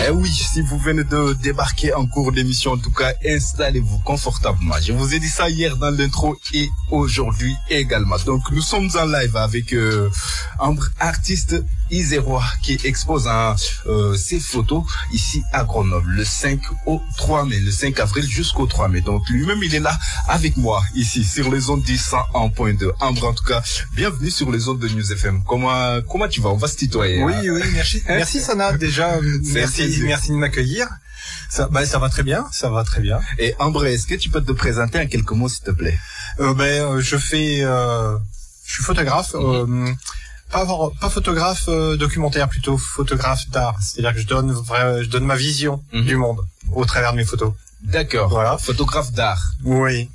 Eh oui, si vous venez de débarquer en cours d'émission, en tout cas, installez-vous confortablement. Je vous ai dit ça hier dans l'intro et aujourd'hui également. Donc, nous sommes en live avec Ambre, artiste isérois qui expose ses photos ici à Grenoble le 5 au 3 mai, le 5 avril jusqu'au 3 mai. Donc, lui-même, il est là avec moi ici sur les ondes du 101.2. Ambre, en tout cas, bienvenue sur les ondes de News FM. Comment tu vas? On va se tutoyer. Oui, merci. Merci Sana, déjà. Merci de m'accueillir. Ça va très bien, Et Ambre, est-ce que tu peux te présenter en quelques mots, s'il te plaît? Je suis photographe, pas photographe documentaire, plutôt photographe d'art. C'est-à-dire que je donne ma vision du monde au travers de mes photos. D'accord. Voilà. Photographe d'art. Oui.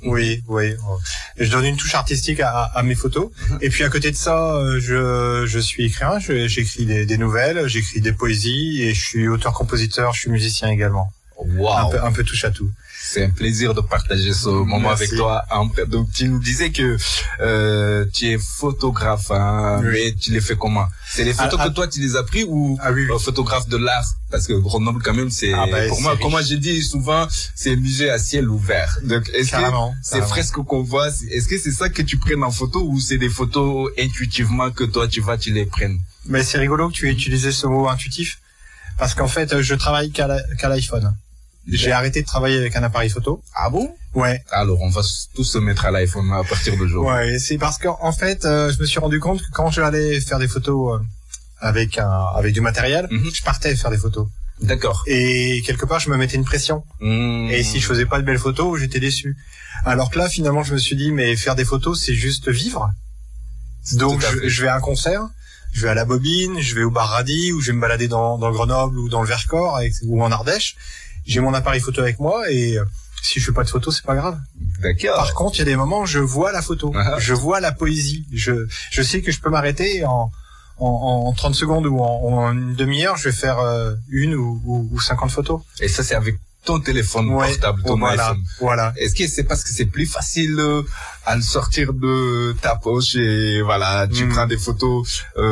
Je donne une touche artistique à mes photos. Et puis à côté de ça, je suis écrivain. J'écris des nouvelles, j'écris des poésies et je suis auteur-compositeur. Je suis musicien également. Wow. Un peu touche à tout. C'est un plaisir de partager ce moment avec toi. Donc tu nous disais que tu es photographe, mais tu les fais comment? C'est les photos que toi tu les as pris ou oui. Photographe de l'art? Parce que Grenoble quand même c'est pour moi, comme j'ai dit souvent, c'est un musée à ciel ouvert. Donc est-ce que ces fresques qu'on voit, est-ce que c'est ça que tu prennes en photo ou c'est des photos intuitivement que toi tu les prennes? Mais c'est rigolo que tu aies utilisé ce mot intuitif parce qu'en fait je travaille qu'à l'iPhone. J'ai arrêté de travailler avec un appareil photo. Ah bon? Ouais. Alors, on va tous se mettre à l'iPhone à partir d'aujourd'hui. Ouais, c'est parce qu'en fait, je me suis rendu compte que quand j'allais faire des photos avec du matériel, je partais faire des photos. D'accord. Et quelque part, je me mettais une pression. Et si je faisais pas de belles photos, j'étais déçu. Alors que là, finalement, je me suis dit, mais faire des photos, c'est juste vivre. Donc, je vais à un concert. Je vais à la Bobine, je vais au bar Radis, ou je vais me balader dans Grenoble ou dans le Vercors ou en Ardèche. J'ai mon appareil photo avec moi et si je fais pas de photo, c'est pas grave. D'accord. Par contre, il y a des moments où je vois la photo, je vois la poésie. Je sais que je peux m'arrêter en 30 secondes ou en une demi-heure, je vais faire une ou 50 photos. Et ça, c'est avec ton téléphone portable, ton iPhone. Voilà. Est-ce que c'est parce que c'est plus facile à le sortir de ta poche et voilà, tu prends des photos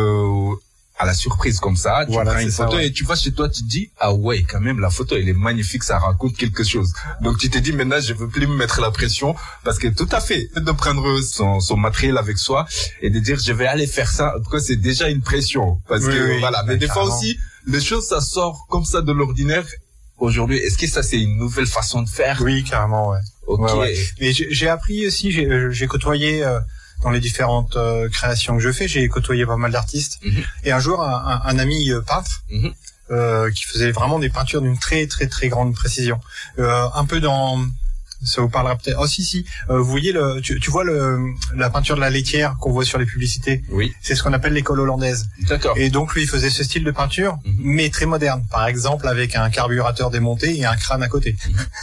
à la surprise comme ça, tu prends une photo et tu vas chez toi, tu te dis ah ouais, quand même la photo elle est magnifique, ça raconte quelque chose. Donc tu te dis maintenant je veux plus me mettre la pression parce que tout à fait de prendre son matériel avec soi et de dire je vais aller faire ça, en tout cas c'est déjà une pression parce que voilà, mais des fois aussi les choses ça sort comme ça de l'ordinaire. Aujourd'hui, est-ce que ça c'est une nouvelle façon de faire? Oui, carrément, ouais. Ok. Ouais. Mais j'ai appris aussi, j'ai côtoyé dans les différentes créations que je fais, j'ai côtoyé pas mal d'artistes. Et un jour, un ami peintre qui faisait vraiment des peintures d'une très très très grande précision, un peu dans, ça vous parlera peut-être. Oh si, vous voyez tu vois la peinture de la laitière qu'on voit sur les publicités. Oui. C'est ce qu'on appelle l'école hollandaise. D'accord. Et donc lui, il faisait ce style de peinture, mais très moderne. Par exemple, avec un carburateur démonté et un crâne à côté.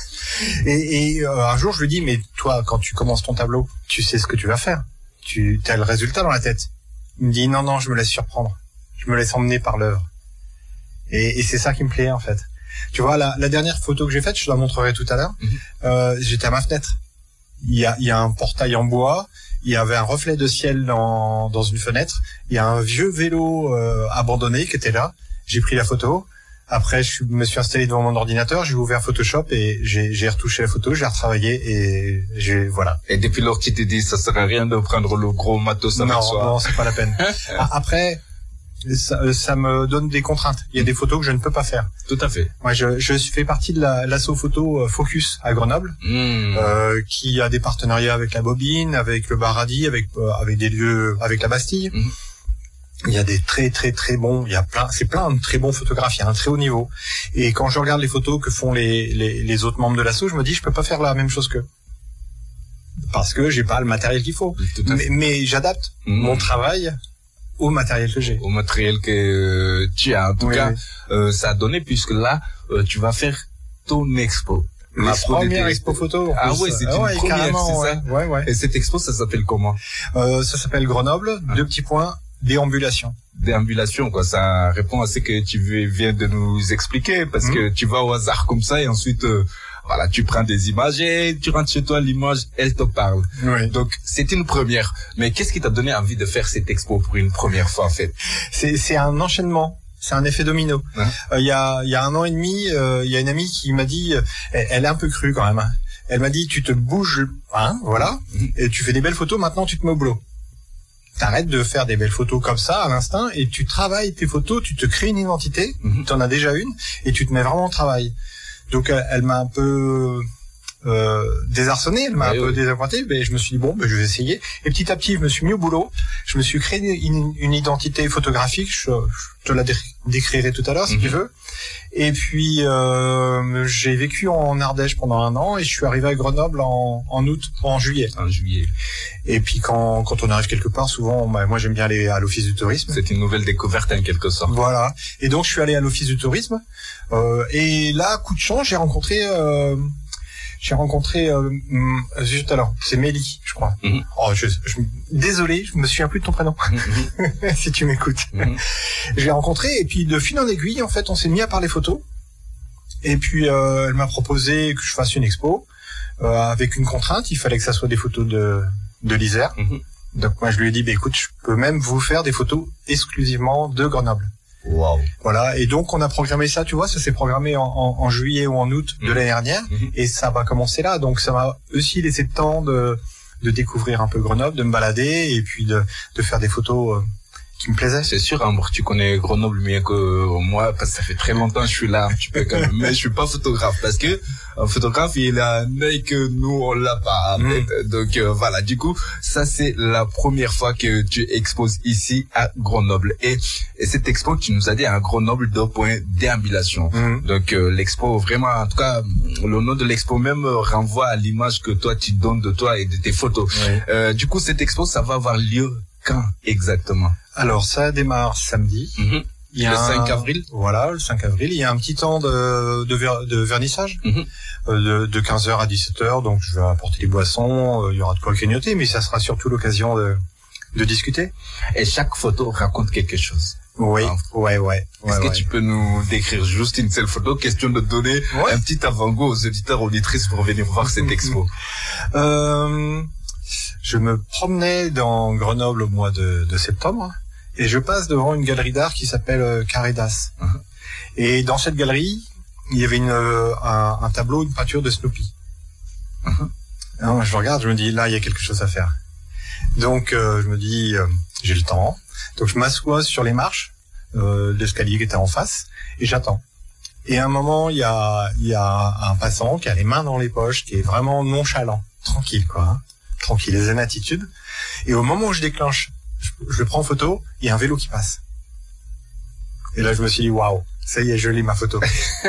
Et un jour, je lui dis, mais toi, quand tu commences ton tableau, tu sais ce que tu vas faire. Tu as le résultat dans la tête. Il me dit non, je me laisse surprendre. Je me laisse emmener par l'œuvre. Et c'est ça qui me plaît en fait. Tu vois, la dernière photo que j'ai faite, je te la montrerai tout à l'heure. J'étais à ma fenêtre. Il y a un portail en bois. Il y avait un reflet de ciel dans une fenêtre. Il y a un vieux vélo abandonné qui était là. J'ai pris la photo. Après, je me suis installé devant mon ordinateur, j'ai ouvert Photoshop et j'ai retouché la photo, j'ai retravaillé et voilà. Et depuis lors, tu t'es dit, ça sert à rien de prendre le gros matos avec soi. Non, c'est pas la peine. Après, ça me donne des contraintes. Il y a des photos que je ne peux pas faire. Tout à fait. Moi, je fais partie de l'asso photo Focus à Grenoble, qui a des partenariats avec la Bobine, avec le bar Radis, avec des lieux, avec la Bastille. Il y a des très très très bons, c'est plein de très bons photographes, il y a un très haut niveau. Et quand je regarde les photos que font les autres membres de l'asso, je me dis je peux pas faire la même chose qu'eux. Parce que j'ai pas le matériel qu'il faut. Mais j'adapte mon travail au matériel que j'ai. Au matériel que tu as. En tout cas, ça a donné puisque là, tu vas faire ton expo. Ma première expo photo. Ah ouais, c'est une première, c'est ça? Ouais. Et cette expo, ça s'appelle comment? Ça s'appelle Grenoble, déambulation. Déambulation, quoi. Ça répond à ce que tu viens de nous expliquer, parce que tu vas au hasard comme ça et ensuite, voilà, tu prends des images et tu rentres chez toi, l'image, elle te parle. Oui. Donc, c'est une première. Mais qu'est-ce qui t'a donné envie de faire cette expo pour une première fois, en fait? C'est un enchaînement. c'est un effet domino. Il y a 1 an et demi, il y a une amie qui m'a dit, elle est un peu crue quand même, hein. Elle m'a dit, tu te bouges, hein, voilà, et tu fais des belles photos, maintenant tu te mets au boulot. T'arrêtes de faire des belles photos comme ça à l'instinct et tu travailles tes photos, tu te crées une identité, t'en as déjà une et tu te mets vraiment au travail. Donc elle m'a un peu désarçonné, elle m'a un peu désappointé, mais je me suis dit bon, je vais essayer. Et petit à petit, je me suis mis au boulot, je me suis créé une identité photographique, je te la décrirai tout à l'heure si tu veux. Et puis j'ai vécu en Ardèche pendant 1 an et je suis arrivé à Grenoble en juillet. En juillet. Et puis quand on arrive quelque part, souvent, moi j'aime bien aller à l'office du tourisme. C'est une nouvelle découverte en quelque sorte. Voilà. Et donc je suis allé à l'office du tourisme. Et là, coup de chance, j'ai rencontré juste alors, c'est Mélie, je crois. Oh, désolé, je me souviens plus de ton prénom. Si tu m'écoutes. Je l'ai rencontré et puis de fil en aiguille, en fait, on s'est mis à parler photo. Et puis elle m'a proposé que je fasse une expo avec une contrainte, il fallait que ça soit des photos de l'Isère. Donc moi je lui ai dit écoute, je peux même vous faire des photos exclusivement de Grenoble. Wow. Voilà, et donc on a programmé ça, tu vois, ça s'est programmé en juillet ou en août de l'année dernière, et ça va commencer là, donc ça m'a aussi laissé le temps de découvrir un peu Grenoble, de me balader, et puis de faire des photos qui me plaisaient. C'est sûr, Ambre, tu connais Grenoble mieux que moi, parce que ça fait très longtemps que je suis là, un petit peu quand même, mais je suis pas photographe, parce que un photographe, il a un œil que nous, on l'a pas. Donc voilà, du coup, ça c'est la première fois que tu exposes ici à Grenoble. Et cette expo, tu nous as dit à Grenoble 2.déambulation. Donc l'expo, vraiment, en tout cas, le nom de l'expo même renvoie à l'image que toi, tu donnes de toi et de tes photos. Du coup, cette expo, ça va avoir lieu quand exactement? Alors, ça démarre samedi. Il y a le 5 avril. Voilà, le 5 avril. Il y a un petit temps de vernissage, de 15h à 17h. Donc, je vais apporter des boissons. Il y aura de quoi clignoter, mais ça sera surtout l'occasion de discuter. Et chaque photo raconte quelque chose. Oui, ouais. Est-ce que tu peux nous décrire juste une seule photo? Question de donner un petit avant-goût aux auditeurs, auditrices pour venir voir cette expo. Je me promenais dans Grenoble au mois de septembre et je passe devant une galerie d'art qui s'appelle Carré d'As. Et dans cette galerie, il y avait un tableau, une peinture de Snoopy. Alors, je regarde, je me dis, là, il y a quelque chose à faire. Donc, je me dis, j'ai le temps. Donc, je m'assois sur les marches de l'escalier qui était en face et j'attends. Et à un moment, il y a un passant qui a les mains dans les poches, qui est vraiment nonchalant, tranquille, quoi. Tranquille, les zen attitude. Et au moment où je déclenche, je le prends en photo, il y a un vélo qui passe. Et là, je me suis dit, waouh, ça y est, je lis ma photo.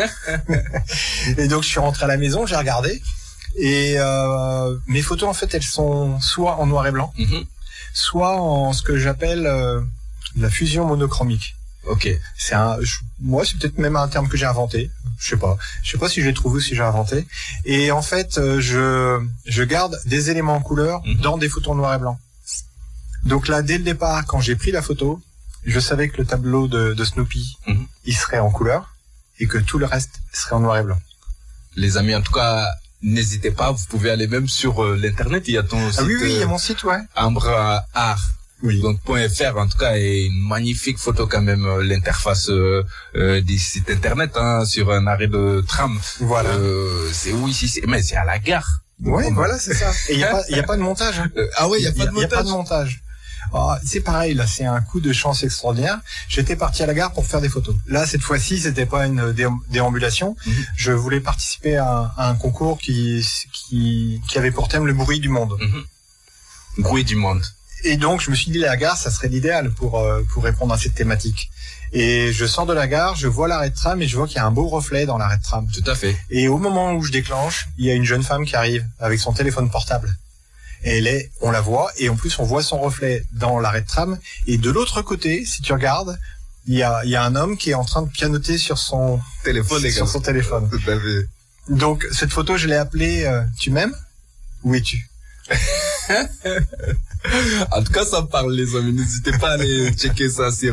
Et donc, je suis rentré à la maison, j'ai regardé. Et mes photos, en fait, elles sont soit en noir et blanc, soit en ce que j'appelle la fusion monochromique. Ok. Moi, c'est peut-être même un terme que j'ai inventé. Je sais pas si je l'ai trouvé ou si j'ai inventé. Et en fait, je garde des éléments en couleur dans des photos en noir et blanc. Donc là, dès le départ, quand j'ai pris la photo, je savais que le tableau de Snoopy, il serait en couleur et que tout le reste serait en noir et blanc. Les amis, en tout cas, n'hésitez pas, vous pouvez aller même sur l'internet, il y a ton site. Oui, il y a mon site, ouais. Ambre Art. Oui. Donc .fr en tout cas est une magnifique photo quand même, l'interface des sites internet sur un arrêt de tram. Voilà. C'est où ici? Mais c'est à la gare. Oui, voilà, c'est ça. Et il y a pas de montage. Ah ouais, il y a pas de montage. Il y a pas de montage. Oh, c'est pareil, là, c'est un coup de chance extraordinaire. J'étais parti à la gare pour faire des photos. Là, cette fois-ci, c'était pas une déambulation. Je voulais participer à un concours qui avait pour thème le bruit du monde. Bruit du monde. Et donc, je me suis dit, la gare, ça serait l'idéal pour répondre à cette thématique. Et je sors de la gare, je vois l'arrêt de tram et je vois qu'il y a un beau reflet dans l'arrêt de tram. Tout à fait. Et au moment où je déclenche, il y a une jeune femme qui arrive avec son téléphone portable. Et on la voit, et en plus, on voit son reflet dans l'arrêt de tram. Et de l'autre côté, si tu regardes, il y a un homme qui est en train de pianoter sur son téléphone. Tout à fait. Donc, cette photo, je l'ai appelée Tu m'aimes? Où es-tu? En tout cas, ça parle, les amis. N'hésitez pas à aller checker ça sur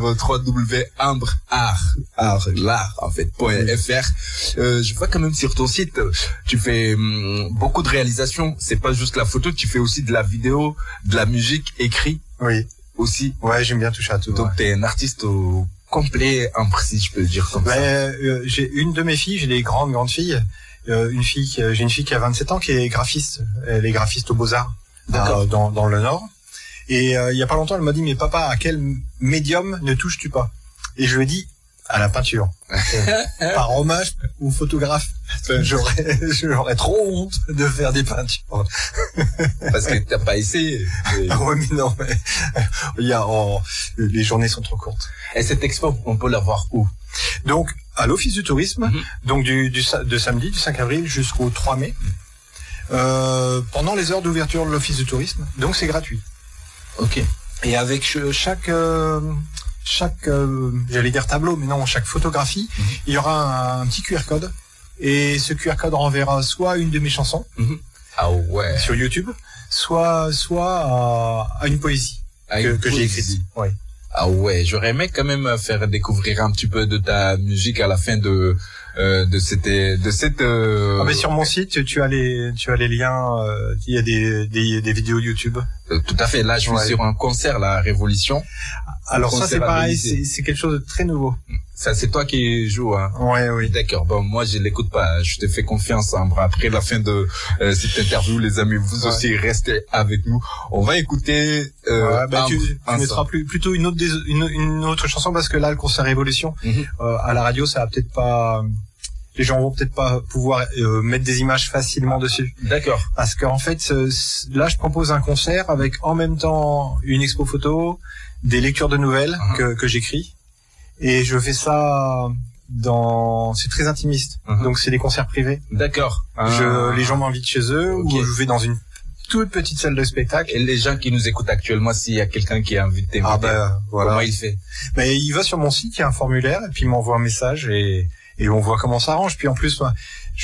www.ambreart.fr. Je vois quand même sur ton site, tu fais beaucoup de réalisations. C'est pas juste la photo, tu fais aussi de la vidéo, de la musique, écrit. Oui. Aussi. Ouais, j'aime bien toucher à tout. Donc, t'es un artiste complet, imprécis, je peux le dire comme ça. J'ai une de mes filles, j'ai des grandes filles. J'ai une fille qui a 27 ans qui est graphiste. Elle est graphiste aux Beaux-Arts dans le Nord. Et il y a pas longtemps, elle m'a dit, mais papa, à quel médium ne touches-tu pas? Et je lui ai dit, à la peinture. Par hommage au photographe. J'aurais trop honte de faire des peintures. Parce que t'as pas essayé. Ouais, mais non, mais les journées sont trop courtes. Et cette expo, on peut la voir où? Donc, à l'Office du Tourisme, donc de samedi, du 5 avril jusqu'au 3 mai, pendant les heures d'ouverture de l'Office du Tourisme. Donc, c'est gratuit. Ok. Et avec chaque j'allais dire tableau, mais non, chaque photographie, il y aura un petit QR code. Et ce QR code renverra soit une de mes chansons, ah ouais, sur YouTube, soit à une poésie que j'ai écrite. Ouais. Ah ouais, j'aurais aimé quand même faire découvrir un petit peu de ta musique à la fin de cette. Ah mais sur mon site, tu as les liens. Il y a des vidéos YouTube. Tout à fait. Là, je suis sur un concert, la Révolution. Alors ça, c'est pareil, c'est quelque chose de très nouveau. Ça, c'est toi qui joues, hein? Ouais, oui. D'accord. Bon, moi, je l'écoute pas. Je te fais confiance, hein. Après la fin de cette interview, les amis, vous aussi restez avec nous. On va écouter. Tu mettras plutôt une autre chanson parce que là, le concert Révolution, à la radio, ça va peut-être pas. Les gens vont peut-être pas pouvoir mettre des images facilement dessus. D'accord. Parce qu'en fait, là, je propose un concert avec en même temps une expo photo, des lectures de nouvelles que j'écris, et je fais ça c'est très intimiste. Donc c'est des concerts privés. D'accord. Les gens m'invitent chez eux, ou je vais dans une toute petite salle de spectacle. Et les gens qui nous écoutent actuellement, s'il y a quelqu'un qui a invité, voilà. Comment il fait? Il va sur mon site, il y a un formulaire, et puis il m'envoie un message et on voit comment ça arrange. Puis en plus, moi,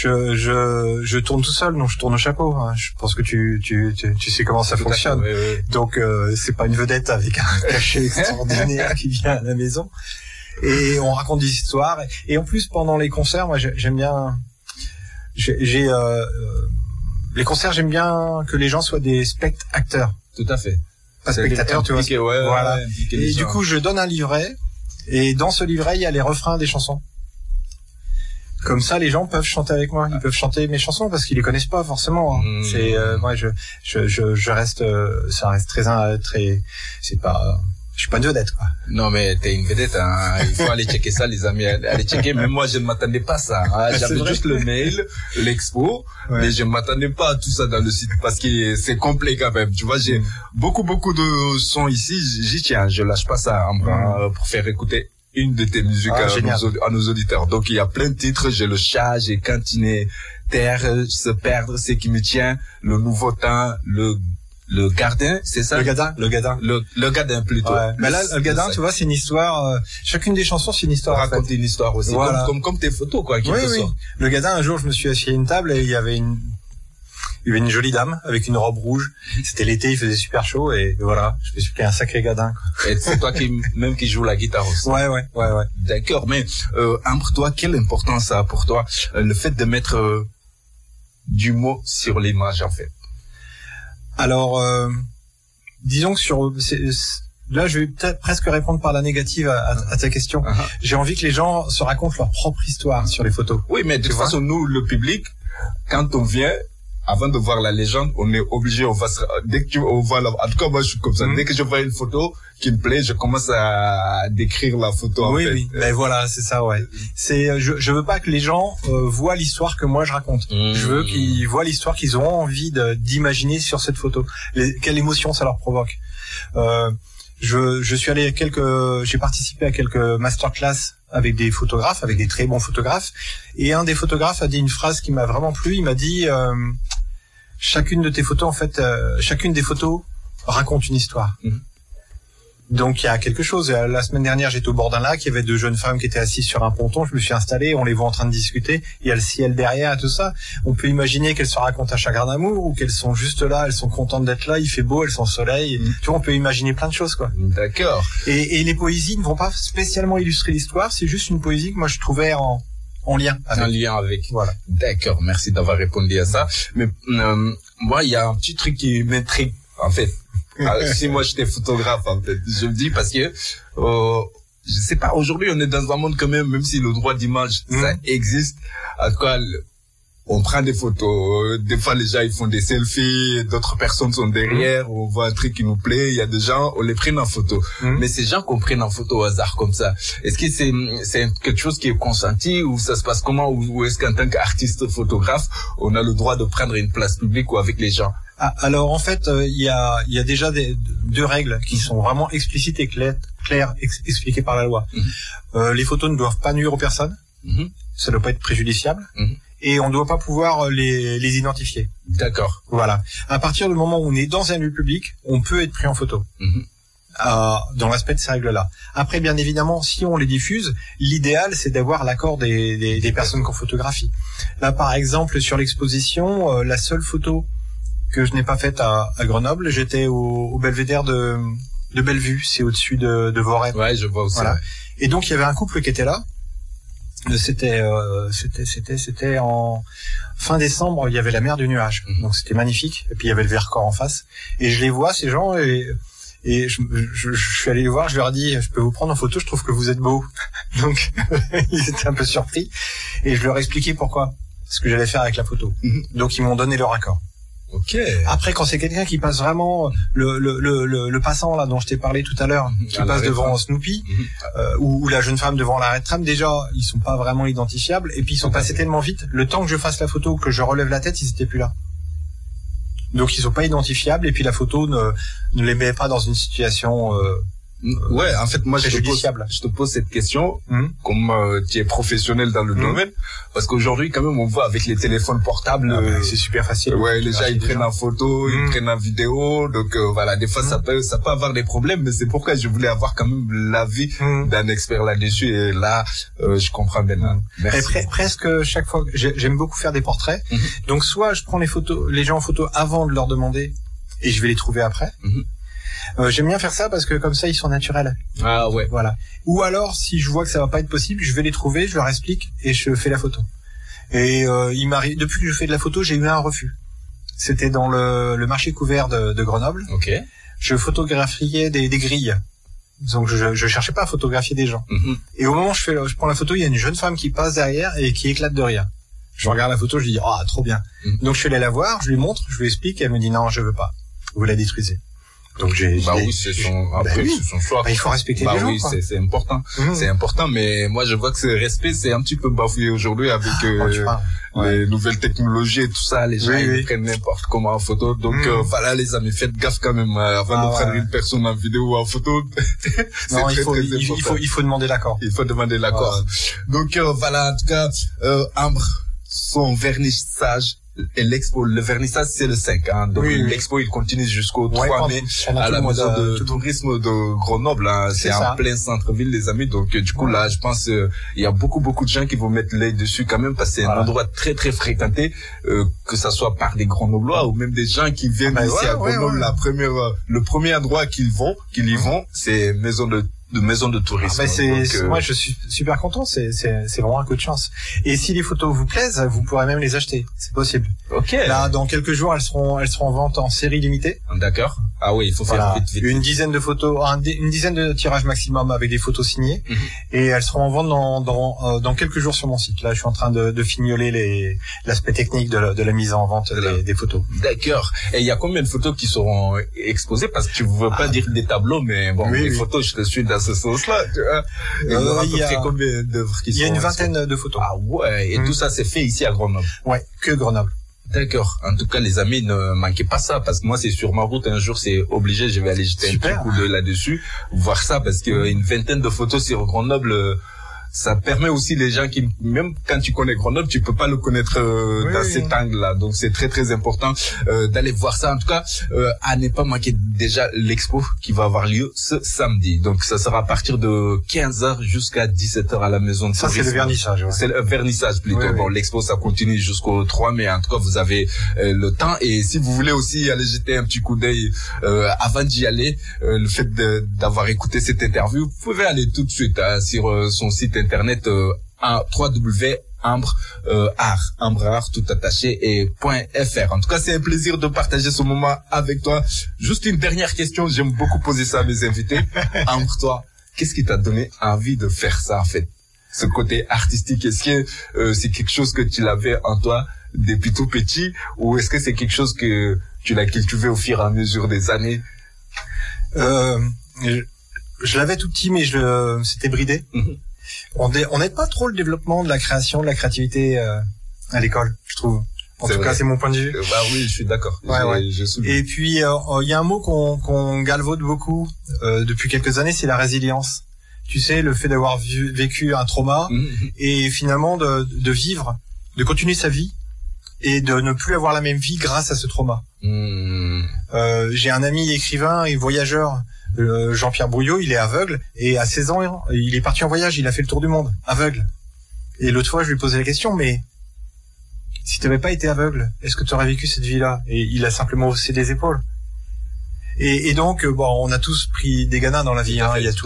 je tourne tout seul, donc je tourne au chapeau. Hein. Je pense que tu sais comment ça fonctionne. Oui. Donc c'est pas une vedette avec un cachet extraordinaire qui vient à la maison. Et on raconte des histoires. Et en plus, pendant les concerts, moi j'aime bien. Les concerts, j'aime bien que les gens soient des spectateurs. Tout à fait. Pas spectateurs, tu vois. Voilà. Et du coup, je donne un livret. Et dans ce livret, il y a les refrains des chansons. Comme ça, les gens peuvent chanter avec moi. Ils peuvent chanter mes chansons parce qu'ils les connaissent pas forcément. Hein. C'est moi, je reste, ça reste très. C'est pas. Je suis pas une vedette, quoi. Non, mais t'es une vedette, hein. Il faut aller checker ça, les amis. Allez checker. Même moi, je ne m'attendais pas à ça. Hein. J'avais juste le mail, l'expo, mais je ne m'attendais pas à tout ça dans le site parce que c'est complet quand même. Tu vois, j'ai beaucoup de sons ici. J'y tiens. Je lâche pas ça pour faire écouter une de tes musiques à nos auditeurs. Donc, il y a plein de titres. J'ai Le Chat, j'ai Cantiné, Terre, Se Perdre, C'est qui me tient, Le Nouveau Temps, Le Gardien, c'est ça? Le Gadin. Le Gadin, plutôt. Ouais. Mais là, Le Gadin, tu vois, c'est une histoire, chacune des chansons, c'est une histoire. Raconter une histoire aussi. Voilà. Comme tes photos, quoi, oui. Le Gadin, un jour, je me suis assis à une table et il y avait une jolie dame avec une robe rouge. C'était l'été, il faisait super chaud et voilà, je me suis pris un sacré gadin, quoi. Et c'est toi qui joue la guitare aussi. Ouais. D'accord. Mais, Ambre, toi, quelle importance ça a pour toi, le fait de mettre, du mot sur l'image, en fait? Alors, disons que là, je vais peut-être presque répondre par la négative à ta question. J'ai envie que les gens se racontent leur propre histoire sur les photos. Oui, mais de toute façon, nous, le public, quand on vient, avant de voir la légende, on est obligé, en tout cas, moi, je suis comme ça. Dès que je vois une photo qui me plaît, je commence à décrire la photo, en fait. Oui. Ben voilà, c'est ça, ouais. Je veux pas que les gens, voient l'histoire que moi je raconte. Je veux qu'ils voient l'histoire qu'ils ont envie d'imaginer sur cette photo. Quelle émotion ça leur provoque. Je suis allé j'ai participé à quelques masterclass avec des photographes, avec des très bons photographes. Et un des photographes a dit une phrase qui m'a vraiment plu. Il m'a dit, chacune de tes photos, en fait, chacune des photos raconte une histoire. Donc il y a quelque chose. La semaine dernière, j'étais au bord d'un lac, il y avait 2 jeunes femmes qui étaient assises sur un ponton, je me suis installé, on les voit en train de discuter, il y a le ciel derrière et tout ça. On peut imaginer qu'elles se racontent un chagrin d'amour ou qu'elles sont juste là, elles sont contentes d'être là, il fait beau, elles sont au soleil. Tu vois, on peut imaginer plein de choses, quoi. D'accord. Et les poésies ne vont pas spécialement illustrer l'histoire, c'est juste une poésie que moi je trouvais en lien avec. En lien avec. Voilà. D'accord, merci d'avoir répondu à ça. Mais moi, il y a un petit truc qui m'intrigue, en fait. Si moi j'étais photographe, en fait, je me dis parce que je sais pas, aujourd'hui, on est dans un monde quand même si le droit d'image, ça existe. En tout cas, on prend des photos, des fois les gens ils font des selfies, d'autres personnes sont derrière, on voit un truc qui nous plaît, il y a des gens, on les prend en photo. Mais ces gens qu'on prenne en photo au hasard comme ça, est-ce que c'est quelque chose qui est consenti ou ça se passe comment, ou est-ce qu'en tant qu'artiste photographe, on a le droit de prendre une place publique ou avec les gens? Alors en fait, il y a déjà deux règles qui sont vraiment explicites et claires, expliquées par la loi. Les photos ne doivent pas nuire aux personnes, ça ne doit pas être préjudiciable. Et on ne doit pas pouvoir les identifier. D'accord. Voilà. À partir du moment où on est dans un lieu public, on peut être pris en photo. Dans l'aspect de ces règles-là. Après, bien évidemment, si on les diffuse, l'idéal, c'est d'avoir l'accord des personnes qu'on photographie. Là, par exemple, sur l'exposition, la seule photo que je n'ai pas faite à Grenoble, j'étais au belvédère de Bellevue, c'est au-dessus de Voret. Ouais, je vois aussi. Voilà. Ouais. Et donc, il y avait un couple qui était là. C'était en fin décembre, il y avait la mer du nuage. Donc c'était magnifique. Et puis il y avait le Vercors en face. Et je les vois, ces gens, et je suis allé les voir, je leur ai dit, je peux vous prendre en photo, je trouve que vous êtes beaux. Donc ils étaient un peu surpris. Et je leur ai expliqué pourquoi, ce que j'allais faire avec la photo. Donc ils m'ont donné leur accord. Ok. Après, quand c'est quelqu'un qui passe vraiment le passant là dont je t'ai parlé tout à l'heure, qui passe devant Snoopy, ou la jeune femme devant l'arrêt de tram, déjà ils sont pas vraiment identifiables, et puis ils sont passés tellement vite, le temps que je fasse la photo, que je relève la tête, ils étaient plus là. Donc ils sont pas identifiables, et puis la photo ne les met pas dans une situation ouais, en fait, moi, je te pose cette question, comme tu es professionnel dans le domaine, parce qu'aujourd'hui, quand même, on voit avec les téléphones portables, c'est super facile. Ouais, les gens, ils prennent en photo, ils prennent en vidéo, donc voilà, des fois, ça peut avoir des problèmes, mais c'est pourquoi je voulais avoir quand même l'avis d'un expert là-dessus, et là, je comprends maintenant. Merci. Et presque chaque fois, j'aime beaucoup faire des portraits, donc soit je prends les gens en photo avant de leur demander, et je vais les trouver après. J'aime bien faire ça parce que comme ça ils sont naturels. Ah ouais. Voilà. Ou alors si je vois que ça va pas être possible, je vais les trouver, je leur explique et je fais la photo. Et il m'arrive, depuis que je fais de la photo, j'ai eu un refus. C'était dans le marché couvert de Grenoble. Ok. Je photographiais des grilles. Donc je cherchais pas à photographier des gens. Et au moment où je prends la photo, il y a une jeune femme qui passe derrière et qui éclate de rire. Je regarde la photo, je dis ah trop bien. Donc je suis allé la voir, je lui montre, je lui explique, et elle me dit non, je veux pas. Vous la détruisez. Donc oui, c'est son choix. Il faut respecter les gens. Oui, c'est important. C'est important, mais moi je vois que ce respect c'est un petit peu bafoué aujourd'hui avec les nouvelles technologies et tout ça. Les gens ils prennent n'importe comment en photo. Donc voilà les amis, faites gaffe quand même avant de prendre une personne en vidéo ou en photo. Non, il faut demander l'accord. Il faut demander l'accord. Donc voilà, en tout cas, Ambre, son vernissage. Et l'expo, le vernissage, c'est le 5, hein. Donc, l'expo, il continue jusqu'au 3 mai à la maison de tourisme de Grenoble, hein. C'est en plein centre-ville, les amis. Donc, du coup, là, je pense, il y a beaucoup de gens qui vont mettre l'œil dessus quand même parce que c'est un endroit très, très fréquenté, que ça soit par des Grenoblois ou même des gens qui viennent ici à Grenoble. Le premier endroit qu'ils y vont, c'est maison de tourisme. Moi, je suis super content. C'est vraiment un coup de chance. Et si les photos vous plaisent, vous pourrez même les acheter. C'est possible. Ok. Là, dans quelques jours, elles seront en vente en série limitée. D'accord. Ah oui, il faut faire vite. Une dizaine de photos, une dizaine de tirages maximum avec des photos signées. Et elles seront en vente dans quelques jours sur mon site. Là, je suis en train de fignoler l'aspect technique de la mise en vente des photos. D'accord. Et il y a combien de photos qui seront exposées? Parce que tu veux pas dire des tableaux, mais bon, les photos, je te suis dans ce sens-là, tu vois. Il y a combien d'œuvres qui sont? Il y a une vingtaine de photos. Ah ouais. Et tout ça, c'est fait ici à Grenoble. Ouais, que Grenoble. D'accord. En tout cas, les amis, ne manquez pas ça, parce que moi, c'est sur ma route. Un jour, c'est obligé, je vais aller jeter un petit coup d'œil là-dessus, voir ça, parce que une vingtaine de photos sur Grenoble, ça permet aussi les gens qui, même quand tu connais Grenoble, tu peux pas le connaître dans cet angle-là. Donc c'est très très important d'aller voir ça. En tout cas, à ne pas manquer déjà l'expo qui va avoir lieu ce samedi. Donc ça sera à partir de 15h jusqu'à 17h à la maison de tourisme. Ça c'est le vernissage. Ouais. C'est le vernissage plutôt. Bon, l'expo ça continue jusqu'au 3 mai. En tout cas, vous avez le temps. Et si vous voulez aussi aller jeter un petit coup d'œil avant d'y aller, le fait d'avoir écouté cette interview, vous pouvez aller tout de suite sur son site internet www.ambre.art tout attaché et .fr. En tout cas, c'est un plaisir de partager ce moment avec toi. Juste une dernière question, j'aime beaucoup poser ça à mes invités. Ambre, toi, qu'est-ce qui t'a donné envie de faire ça, en fait? Ce côté artistique, est-ce que c'est quelque chose que tu l'avais en toi depuis tout petit, ou est-ce que c'est quelque chose que tu l'as cultivé au fur et à mesure des années? Je l'avais tout petit, mais c'était bridé. On n'aide pas trop le développement de la création, de la créativité à l'école, je trouve. En tout cas, c'est mon point de vue. Bah oui, je suis d'accord. Et puis, il y a un mot qu'on galvaude beaucoup depuis quelques années, c'est la résilience. Tu sais, le fait d'avoir vécu un trauma et finalement de vivre, de continuer sa vie et de ne plus avoir la même vie grâce à ce trauma. J'ai un ami écrivain et voyageur, Jean-Pierre Brouillot, il est aveugle et à 16 ans, il est parti en voyage, il a fait le tour du monde, aveugle. Et l'autre fois, je lui posais la question, mais si tu n'avais pas été aveugle, est-ce que tu aurais vécu cette vie-là? Et il a simplement haussé les épaules. Et donc, on a tous pris des ganas dans la vie, il y a tout.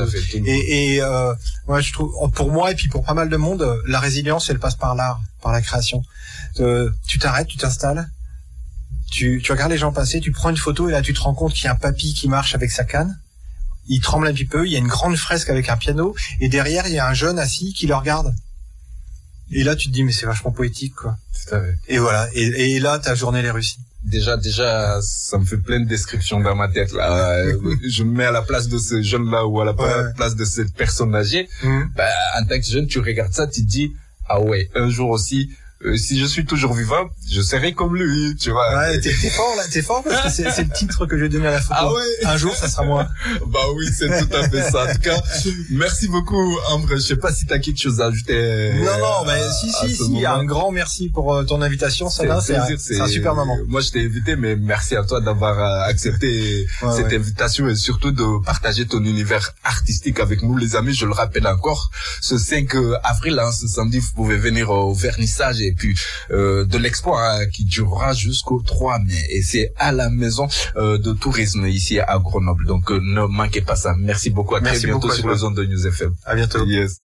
Moi, je trouve, pour moi et puis pour pas mal de monde, la résilience, elle passe par l'art, par la création. Tu t'arrêtes, tu t'installes, tu regardes les gens passer, tu prends une photo et là, tu te rends compte qu'il y a un papy qui marche avec sa canne. Il tremble un petit peu, il y a une grande fresque avec un piano et derrière, il y a un jeune assis qui le regarde. Et là, tu te dis, mais c'est vachement poétique, quoi. Et voilà. Et là, ta journée, elle est réussie. Déjà, ça me fait plein de descriptions dans ma tête, là. Je me mets à la place de ce jeune-là ou à la place de cette personne âgée. Bah, en tant que jeune, tu regardes ça, tu te dis, ah ouais, un jour aussi, si je suis toujours vivant, je serai comme lui, tu vois. Ouais, t'es fort, là, t'es fort parce que c'est le titre que je vais donner à la photo. Ah ouais. Un jour, ça sera moi. Bah oui, c'est tout à fait ça. En tout cas, merci beaucoup, Ambre. Je sais pas si t'as quelque chose à ajouter. Non, mais si, un grand merci pour ton invitation, Sana. C'est un super moment. Moi, je t'ai invité, mais merci à toi d'avoir accepté cette invitation et surtout de partager ton univers artistique avec nous, les amis. Je le rappelle encore, ce 5 avril, ce samedi, vous pouvez venir au vernissage et puis de l'expo qui durera jusqu'au 3 mai et c'est à la maison de tourisme ici à Grenoble, donc ne manquez pas ça. Merci beaucoup, à très bientôt sur les ondes de News FM. À bientôt. Yes.